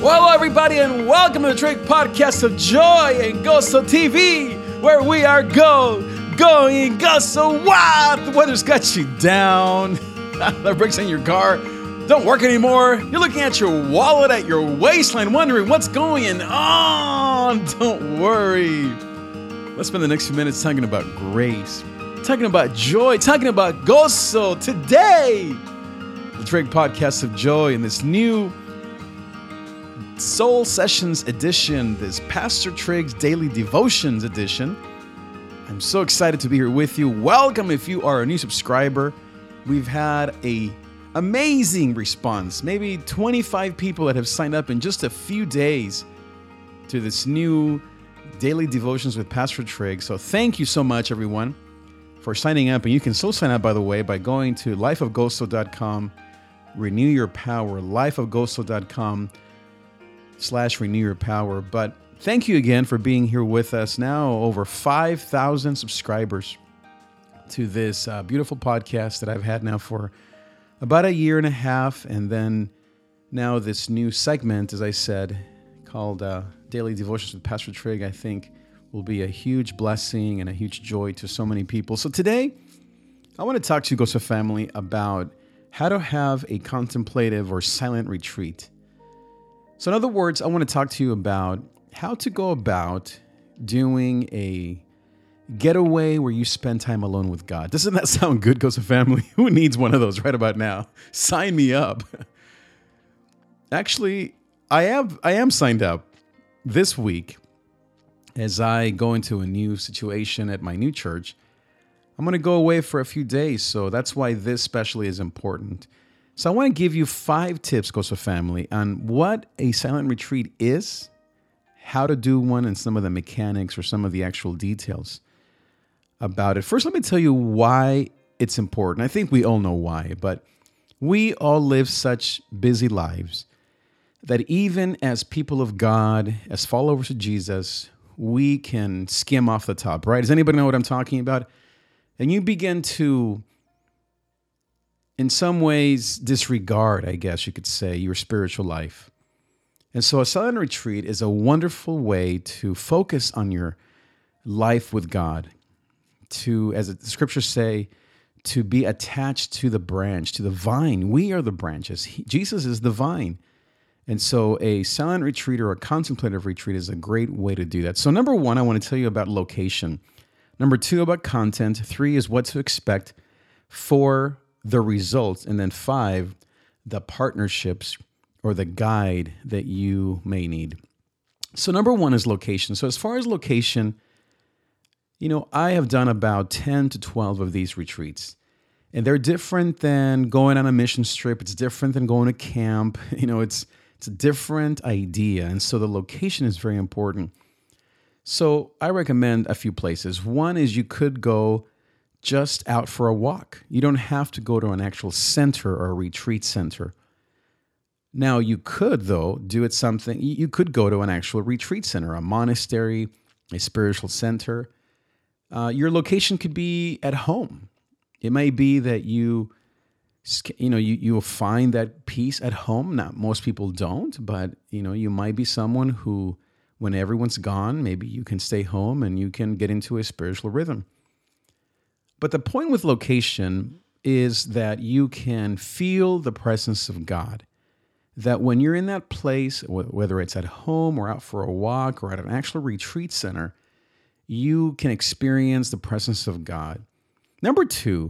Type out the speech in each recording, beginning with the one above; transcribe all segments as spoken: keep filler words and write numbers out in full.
Well, everybody, and welcome to the Drake Podcast of Joy and Gozo T V, where we are go, going, Gozo wild. The weather's got you down. The brakes in your car don't work anymore. You're looking at your wallet at your waistline, wondering what's going on. Don't worry. Let's spend the next few minutes talking about grace, talking about joy, talking about Gozo today. The Drake Podcast of Joy in this new Soul Sessions edition, this Pastor Triggs Daily Devotions edition. I'm so excited to be here with you. Welcome if you are a new subscriber. We've had a amazing response, maybe twenty-five people that have signed up in just a few days to this new Daily Devotions with Pastor Triggs. So thank you so much, everyone, for signing up. And you can still sign up, by the way, by going to life of gozo dot com, renew your power, life of gozo dot com slash renew your power. But thank you again for being here with us. Now over five thousand subscribers to this uh, beautiful podcast that I've had now for about a year and a half. And then now this new segment, as I said, called uh, Daily Devotions with Pastor Trigg, I think will be a huge blessing and a huge joy to so many people. So today, I want to talk to you, Gozo family, about how to have a contemplative or silent retreat. So in other words, I want to talk to you about how to go about doing a getaway where you spend time alone with God. Doesn't that sound good, Gozo family? Who needs one of those right about now? Sign me up. Actually, I have I am signed up this week as I go into a new situation at my new church. I'm going to go away for a few days, so that's why this especially is important. So I want to give you five tips, Gozo family, on what a silent retreat is, how to do one, and some of the mechanics or some of the actual details about it. First, let me tell you why it's important. I think we all know why, but we all live such busy lives that even as people of God, as followers of Jesus, we can skim off the top, right? Does anybody know what I'm talking about? And you begin to, in some ways, disregard, I guess you could say, your spiritual life. And so a silent retreat is a wonderful way to focus on your life with God, to, as the scriptures say, to be attached to the branch, to the vine. We are the branches. He, Jesus is the vine. And so a silent retreat or a contemplative retreat is a great way to do that. So number one, I want to tell you about location. Number two, about content. Three is what to expect. Four, the results. And then five, the partnerships or the guide that you may need. So number one is location. So as far as location, you know, I have done about ten to twelve of these retreats. And they're different than going on a mission trip. It's different than going to camp. You know, it's it's a different idea. And so the location is very important. So I recommend a few places. One is you could go just out for a walk. You don't have to go to an actual center or a retreat center. Now, you could, though, do it something. You could go to an actual retreat center, a monastery, a spiritual center. Uh, your location could be at home. It may be that you, you know, you, you will find that peace at home. Now, most people don't, but, you know, you might be someone who, when everyone's gone, maybe you can stay home and you can get into a spiritual rhythm. But the point with location is that you can feel the presence of God. That when you're in that place, whether it's at home or out for a walk or at an actual retreat center, you can experience the presence of God. Number two,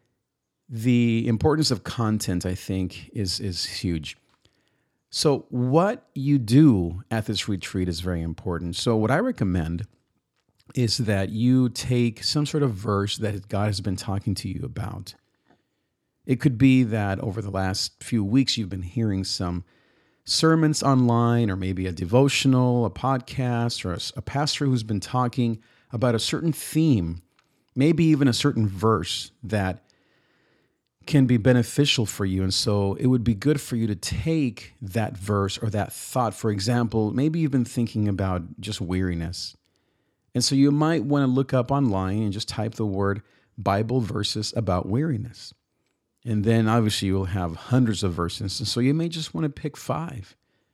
the importance of content, I think, is, is huge. So what you do at this retreat is very important. So what I recommend is that you take some sort of verse that God has been talking to you about. It could be that over the last few weeks you've been hearing some sermons online or maybe a devotional, a podcast, or a, a pastor who's been talking about a certain theme, maybe even a certain verse that can be beneficial for you. And so it would be good for you to take that verse or that thought. For example, maybe you've been thinking about just weariness. And so you might want to look up online and just type the word Bible verses about weariness. And then obviously you'll have hundreds of verses. And so you may just want to pick five.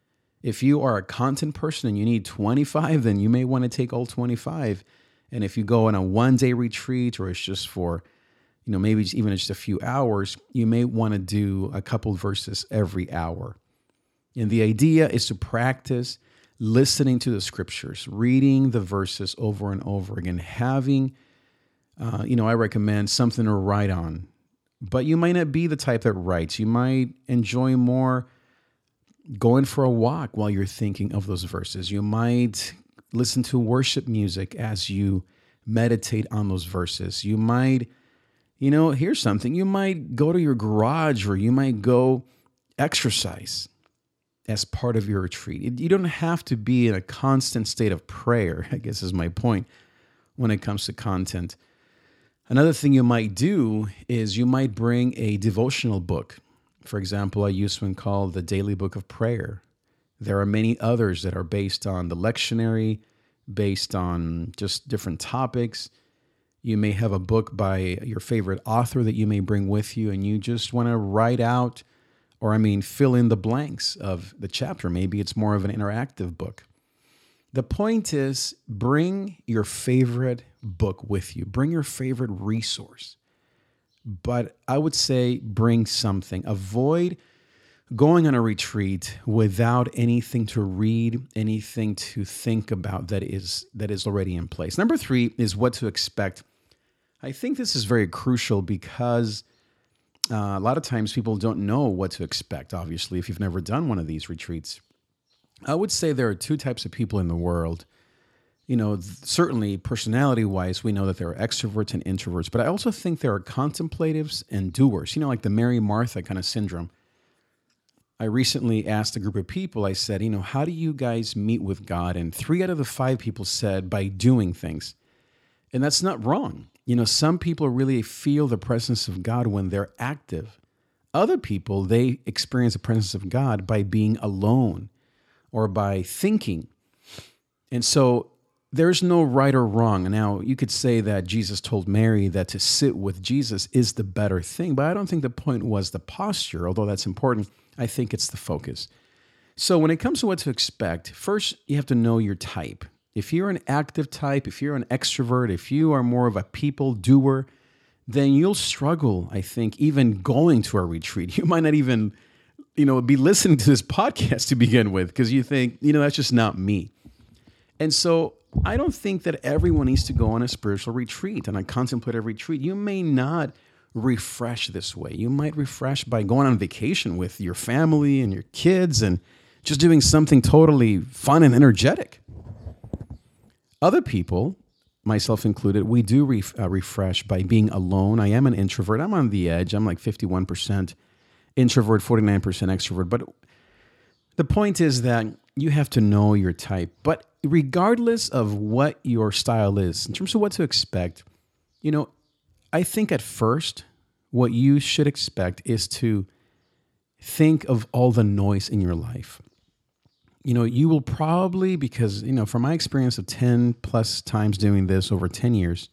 If you are a content person and you need twenty-five, then you may want to take all twenty-five. And if you go on a one day retreat, or it's just for, you know, maybe even just a few hours, you may want to do a couple verses every hour. And the idea is to practice listening to the scriptures, reading the verses over and over again, having, uh, you know, I recommend something to write on. But you might not be the type that writes. You might enjoy more going for a walk while you're thinking of those verses. You might listen to worship music as you meditate on those verses. You might, you know, here's something. You might go to your garage, or you might go exercise as part of your retreat. You don't have to be in a constant state of prayer, I guess is my point when it comes to content. Another thing you might do is you might bring a devotional book. For example, I use one called the Daily Book of Prayer. There are many others that are based on the lectionary, based on just different topics. You may have a book by your favorite author that you may bring with you, and you just want to write out, or I mean, fill in the blanks of the chapter. Maybe it's more of an interactive book. The point is, bring your favorite book with you. Bring your favorite resource. But I would say bring something. Avoid going on a retreat without anything to read, anything to think about that is that is already in place. Number three is what to expect. I think this is very crucial because uh, a lot of times people don't know what to expect, obviously, if you've never done one of these retreats. I would say there are two types of people in the world. You know, th- certainly personality-wise, we know that there are extroverts and introverts, but I also think there are contemplatives and doers, you know, like the Mary Martha kind of syndrome. I recently asked a group of people, I said, you know, how do you guys meet with God? And three out of the five people said by doing things. And that's not wrong. You know, some people really feel the presence of God when they're active. Other people, they experience the presence of God by being alone or by thinking. And so there's no right or wrong. Now, you could say that Jesus told Mary that to sit with Jesus is the better thing, but I don't think the point was the posture, although that's important. I think it's the focus. So when it comes to what to expect, first, you have to know your type. If you're an active type, if you're an extrovert, if you are more of a people doer, then you'll struggle, I think, even going to a retreat. You might not even, you know, be listening to this podcast to begin with because you think, you know, that's just not me. And so I don't think that everyone needs to go on a spiritual retreat and a contemplative retreat. You may not refresh this way. You might refresh by going on vacation with your family and your kids and just doing something totally fun and energetic. Other people, myself included, we do ref, uh, refresh by being alone. I am an introvert. I'm on the edge. I'm like fifty-one percent introvert, forty-nine percent extrovert. But the point is that you have to know your type. But regardless of what your style is, in terms of what to expect, you know, I think at first what you should expect is to think of all the noise in your life. You know, you will probably, because, you know, from my experience of ten plus times doing this over ten years,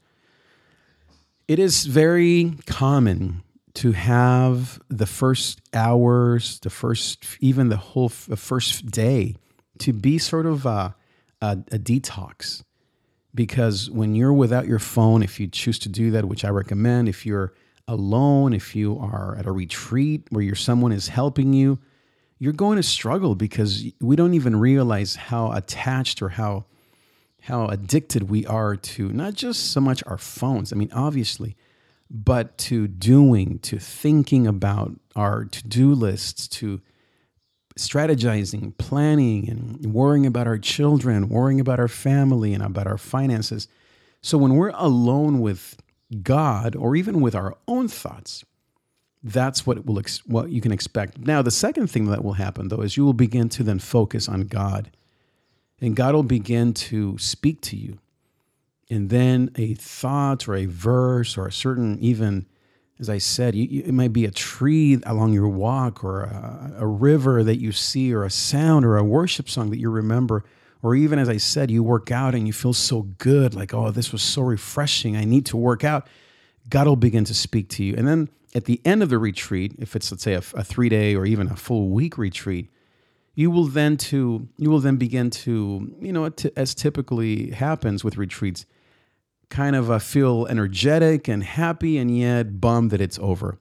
it is very common to have the first hours, the first, even the whole the first day to be sort of a, a, a detox. Because when you're without your phone, if you choose to do that, which I recommend, if you're alone, if you are at a retreat where you're, someone is helping you, you're going to struggle because we don't even realize how attached or how how addicted we are to not just so much our phones. I mean, obviously, but to doing, to thinking about our to-do lists, to strategizing, planning, and worrying about our children, worrying about our family and about our finances. So when we're alone with God or even with our own thoughts, that's what will ex- what you can expect. Now, the second thing that will happen, though, is you will begin to then focus on God. And God will begin to speak to you. And then a thought or a verse or a certain, even, as I said, you, you, it might be a tree along your walk or a, a river that you see or a sound or a worship song that you remember. Or even, as I said, you work out and you feel so good, like, oh, this was so refreshing. I need to work out. God will begin to speak to you. And then at the end of the retreat, if it's, let's say, a, a three-day or even a full week retreat, you will then to you will then begin to, you know, t- as typically happens with retreats, kind of uh, feel energetic and happy and yet bummed that it's over.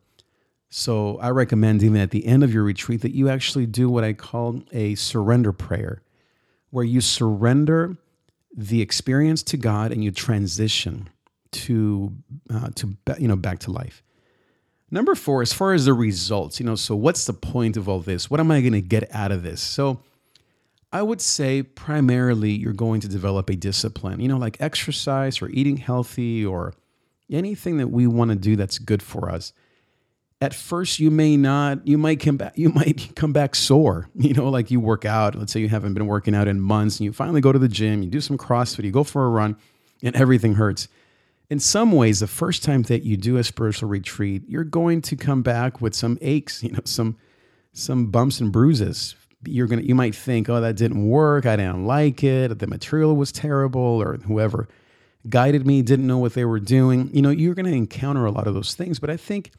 So I recommend even at the end of your retreat that you actually do what I call a surrender prayer, where you surrender the experience to God and you transition to uh, to you know back to life. Number four, as far as the results, you know, so what's the point of all this? What am I going to get out of this? So I would say primarily you're going to develop a discipline, you know, like exercise or eating healthy or anything that we want to do that's good for us. At first, you may not, you might come back, you might come back sore, you know, like you work out. Let's say you haven't been working out in months and you finally go to the gym, you do some CrossFit, you go for a run and everything hurts. In some ways, the first time that you do a spiritual retreat, you're going to come back with some aches, you know, some some bumps and bruises. You're gonna, you might think, oh, that didn't work. I didn't like it. The material was terrible, or whoever guided me didn't know what they were doing. You know, you're going to encounter a lot of those things. But I think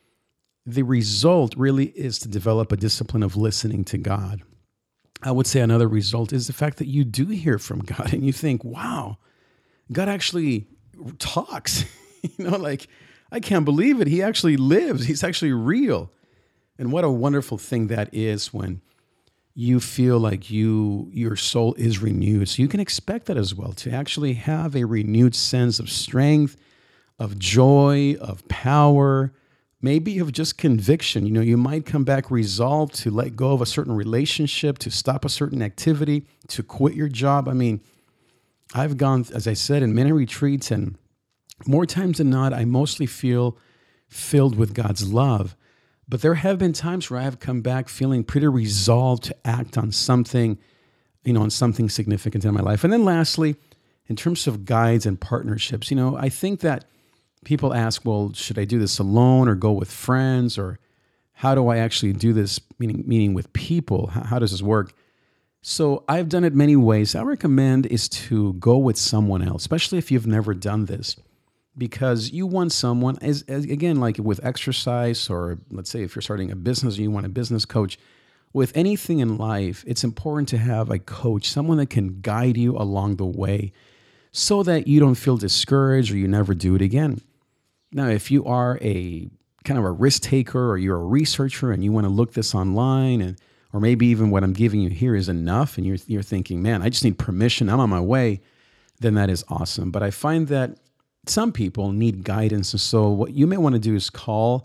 the result really is to develop a discipline of listening to God. I would say another result is the fact that you do hear from God, and you think, wow, God actually talks. You know, like, I can't believe it. He actually lives. He's actually real. And what a wonderful thing that is when you feel like you your soul is renewed. So you can expect that as well, to actually have a renewed sense of strength, of joy, of power, maybe of just conviction. You know, you might come back resolved to let go of a certain relationship, to stop a certain activity, to quit your job. I mean, I've gone, as I said, in many retreats, and more times than not, I mostly feel filled with God's love. But there have been times where I have come back feeling pretty resolved to act on something, you know, on something significant in my life. And then lastly, in terms of guides and partnerships, you know, I think that people ask, well, should I do this alone or go with friends, or how do I actually do this, meaning, meaning with people? How, how does this work? So I've done it many ways. I recommend is to go with someone else, especially if you've never done this, because you want someone, as, as again, like with exercise, or let's say if you're starting a business and you want a business coach, with anything in life, it's important to have a coach, someone that can guide you along the way so that you don't feel discouraged or you never do it again. Now, if you are a kind of a risk taker, or you're a researcher and you want to look this online, and or maybe even what I'm giving you here is enough, and you're you're thinking, man, I just need permission, I'm on my way, then that is awesome. But I find that some people need guidance. And so what you may want to do is call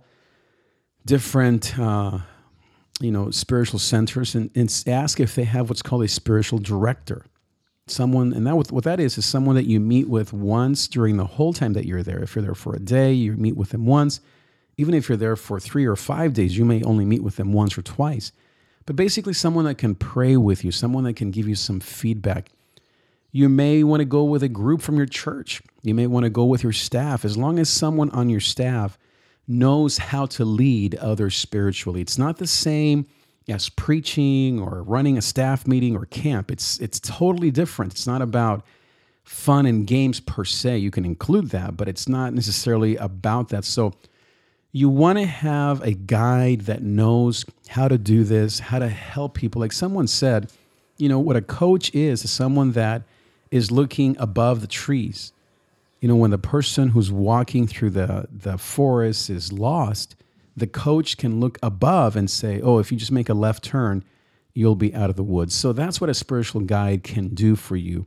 different uh, you know, spiritual centers and, and ask if they have what's called a spiritual director. Someone, and that what that is, is someone that you meet with once during the whole time that you're there. If you're there for a day, you meet with them once. Even if you're there for three or five days, you may only meet with them once or twice. But basically someone that can pray with you, someone that can give you some feedback. You may want to go with a group from your church. You may want to go with your staff, as long as someone on your staff knows how to lead others spiritually. It's not the same as preaching or running a staff meeting or camp. It's it's totally different. It's not about fun and games per se. You can include that, but it's not necessarily about that. So you want to have a guide that knows how to do this, how to help people. Like someone said, you know, what a coach is, is someone that is looking above the trees. You know, when the person who's walking through the, the forest is lost, the coach can look above and say, oh, if you just make a left turn, you'll be out of the woods. So that's what a spiritual guide can do for you.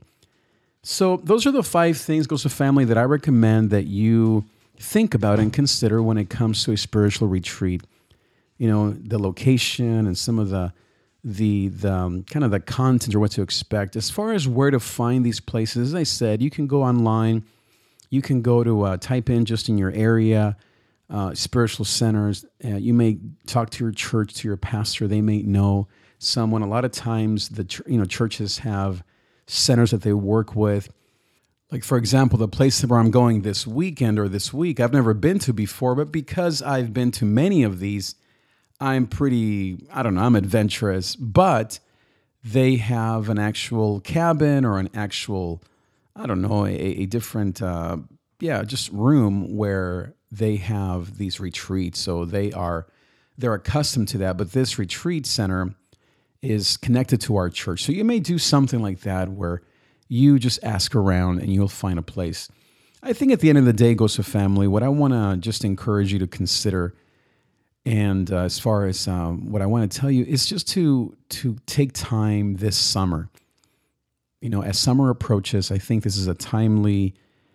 So those are the five things, goes to family, that I recommend that you think about and consider when it comes to a spiritual retreat. You know, the location and some of the the the um, kind of the content or what to expect. As far as where to find these places, as I said, you can go online. You can go to uh, type in just in your area, uh, spiritual centers. Uh, you may talk to your church, to your pastor. They may know someone. A lot of times, the ch- you know churches have centers that they work with. Like, for example, the place where I'm going this weekend or this week, I've never been to before, but because I've been to many of these, I'm pretty, I don't know, I'm adventurous, but they have an actual cabin or an actual, I don't know, a, a different, uh, yeah, just room where they have these retreats. So they are, they're accustomed to that. But this retreat center is connected to our church. So you may do something like that where you just ask around and you'll find a place. I think at the end of the day, Gozo family, what I want to just encourage you to consider, and uh, as far as um, what I want to tell you, is just to to take time this summer. You know, as summer approaches, I think this is a timely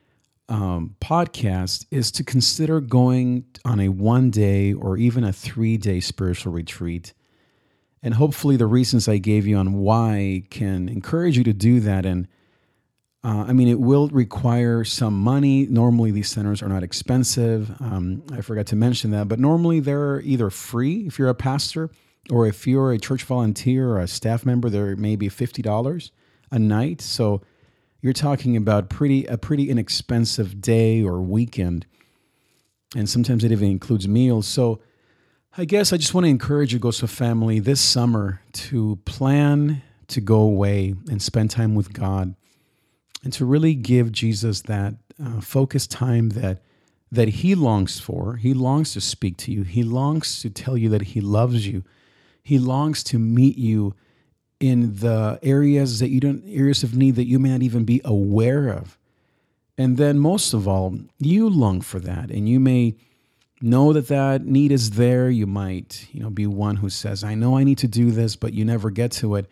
um, podcast, is to consider going on a one-day or even a three-day spiritual retreat. And hopefully the reasons I gave you on why can encourage you to do that. And uh, I mean, it will require some money. Normally, these centers are not expensive. Um, I forgot to mention that, but normally they're either free if you're a pastor, or if you're a church volunteer or a staff member, they're maybe fifty dollars a night. So you're talking about pretty a pretty inexpensive day or weekend. And sometimes it even includes meals. So I guess I just want to encourage you, Gozo family, this summer to plan to go away and spend time with God, and to really give Jesus that uh, focused time that that He longs for. He longs to speak to you. He longs to tell you that He loves you. He longs to meet you in the areas that you don't, areas of need that you may not even be aware of. And then most of all, you long for that, and you may know that that need is there. You might, you know, be one who says, I know I need to do this, but you never get to it.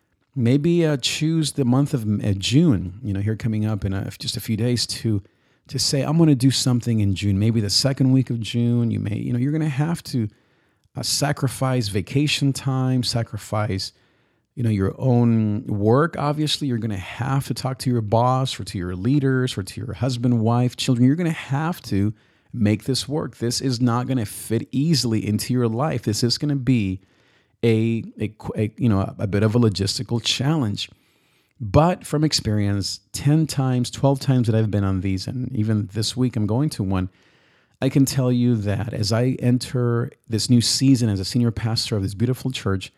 Maybe uh, choose the month of uh, June, you know, here coming up in a, just a few days to to say, I'm going to do something in June. Maybe the second week of June, you may, you know, you're going to have to uh, sacrifice vacation time, sacrifice, you know, your own work. Obviously, you're going to have to talk to your boss or to your leaders or to your husband, wife, children. You're going to have to make this work. This is not going to fit easily into your life. This is going to be a, a, a you know, a bit of a logistical challenge. But from experience, ten times, twelve times that I've been on these, and even this week I'm going to one, I can tell you that as I enter this new season as a senior pastor of this beautiful church,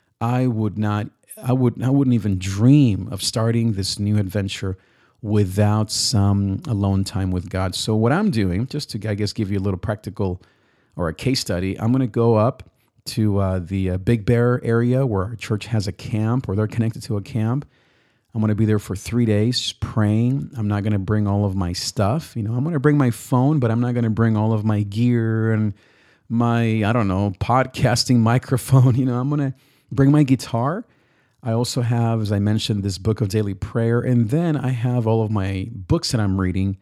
I would not, I would, I wouldn't even dream of starting this new adventure without some alone time with God. So what I'm doing, just to, I guess, give you a little practical or a case study, I'm going to go up to uh, the uh, Big Bear area where our church has a camp, or they're connected to a camp. I'm going to be there for three days just praying. I'm not going to bring all of my stuff. You know, I'm going to bring my phone, but I'm not going to bring all of my gear and my, I don't know, podcasting microphone. You know, I'm going to bring my guitar. I also have, as I mentioned, this book of daily prayer. And then I have all of my books that I'm reading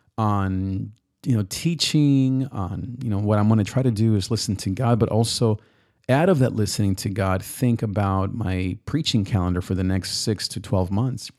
on, you know, teaching, on, you know, what I'm going to try to do is listen to God, but also out of that listening to God, think about my preaching calendar for the next six to twelve months.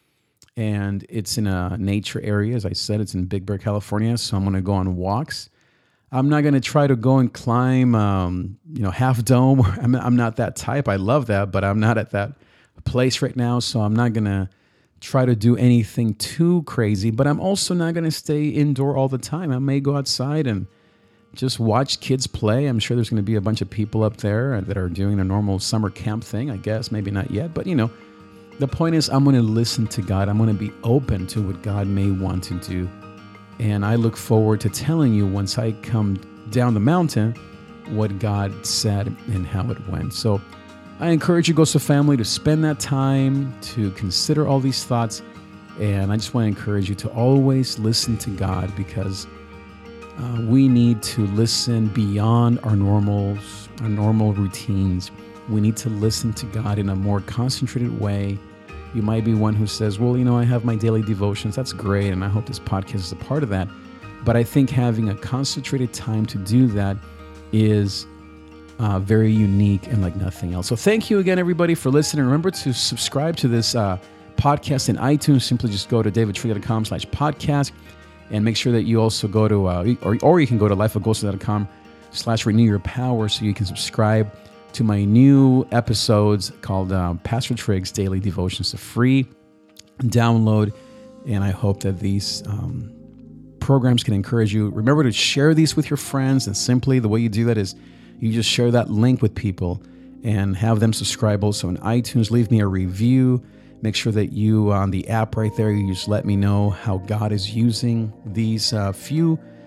And it's in a nature area. As I said, it's in Big Bear, California. So I'm going to go on walks. I'm not going to try to go and climb, um, you know, Half Dome. I'm, I'm not that type. I love that, but I'm not at that place right now. So I'm not going to try to do anything too crazy, but I'm also not going to stay indoor all the time. I may go outside and just watch kids play. I'm sure there's going to be a bunch of people up there that are doing their normal summer camp thing, I guess. Maybe not yet, but you know, the point is I'm going to listen to God. I'm going to be open to what God may want to do. And I look forward to telling you once I come down the mountain what God said and how it went. So I encourage you, Gozo family, to spend that time to consider all these thoughts. And I just want to encourage you to always listen to God, because uh, we need to listen beyond our normal, our normal routines. We need to listen to God in a more concentrated way. You might be one who says, well, you know, I have my daily devotions. That's great, and I hope this podcast is a part of that. But I think having a concentrated time to do that is uh, very unique and like nothing else. So thank you again, everybody, for listening. Remember to subscribe to this uh, podcast in iTunes. Simply just go to davidtree.com slash podcast, and make sure that you also go to, uh, or, or you can go to lifeofgozo.com slash renew your power so you can subscribe to my new episodes called uh, Pastor Triggs Daily Devotions, a free download. And I hope that these um, programs can encourage you. Remember to share these with your friends. And simply the way you do that is you just share that link with people and have them subscribe also in iTunes. Leave me a review. Make sure that you, on the app right there, you just let me know how God is using these uh, few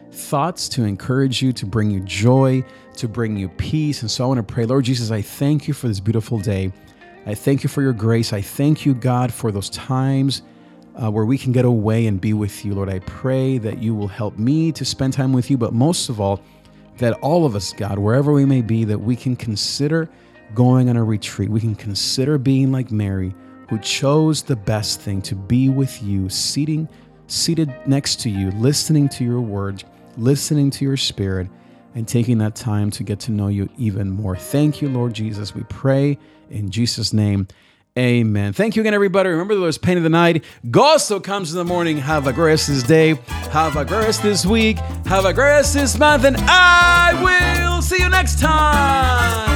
thoughts to encourage you, to bring you joy, to bring you peace. And so I want to pray, Lord Jesus, I thank you for this beautiful day. I thank you for your grace. I thank you, God, for those times uh, where we can get away and be with you. Lord, I pray that you will help me to spend time with you, but most of all, that all of us, God, wherever we may be, that we can consider going on a retreat. We can consider being like Mary, who chose the best thing, to be with you, seating, seated next to you, listening to your word, listening to your spirit, and taking that time to get to know you even more. Thank you, Lord Jesus. We pray in Jesus' name. Amen. Thank you again, everybody. Remember, there's pain of the night. Gozo comes in the morning. Have a glorious day. Have a glorious this week. Have a glorious this month. And I will see you next time.